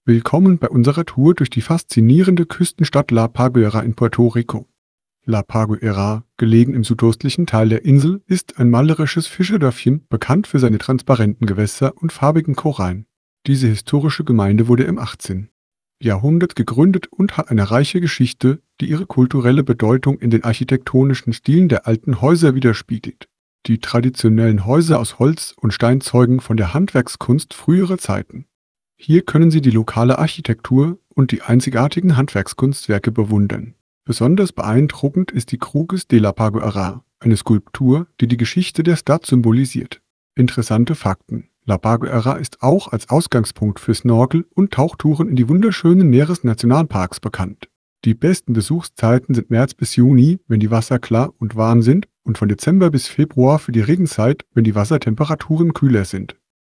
Willkommen bei unserer Tour durch die faszinierende Küstenstadt La Paguera in Puerto Rico. La Paguera, gelegen im südöstlichen Teil der Insel, ist ein malerisches Fischerdörfchen, bekannt für seine transparenten Gewässer und farbigen Korallen. Diese historische Gemeinde wurde im 18. Jahrhundert gegründet und hat eine reiche Geschichte, die ihre kulturelle Bedeutung in den architektonischen Stilen der alten Häuser widerspiegelt. Die traditionellen Häuser aus Holz und Stein zeugen von der Handwerkskunst früherer Zeiten. Hier können Sie die lokale Architektur und die einzigartigen Handwerkskunstwerke bewundern. Besonders beeindruckend ist die Cruz de la Paguera, eine Skulptur, die die Geschichte der Stadt symbolisiert. Interessante Fakten: La Paguera ist auch als Ausgangspunkt für Snorkel- und Tauchtouren in die wunderschönen Meeresnationalparks bekannt. Die besten Besuchszeiten sind März bis Juni, wenn die Wasser klar und warm sind, und von Dezember bis Februar für die Regenzeit, wenn die Wassertemperaturen kühler sind.